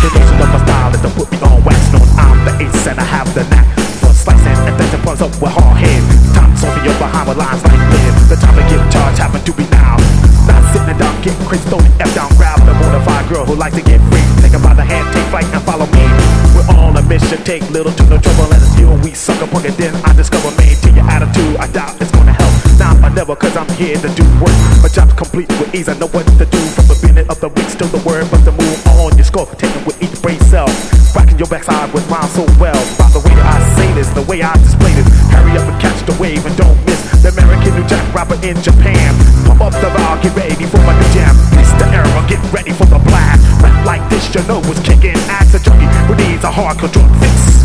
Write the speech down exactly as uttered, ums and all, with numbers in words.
Combination of my style that put me on wax. Known I'm the ace and I have the knack for slicing and then puns up with hard head. Time to me up behind with lines like this. The time to get charged happen to be now. Not sitting down, getting crazy, throwing F down, grab the bonafide girl who likes to get free. Take her by the hand, take flight and follow me. We're on a mission, take little to no trouble, let us deal. We suck up on it, then I discover maintain your attitude. I doubt it's gonna help. Now I never, cause I'm here to do work. My job's complete with ease, I know what to do. From the beginning of the week, still the word, but the move on your score, taking with each brain cell. Rocking your backside with rhymes so well. By the way that I say this, the way I display this. Hurry up and catch the wave and don't miss the American New Jack rapper in Japan. Pump up the bar, get ready for my new jam. It's the era, get ready for the blast. Rap like this, you know it's kicking ass. A junkie who needs a hardcore drug fix.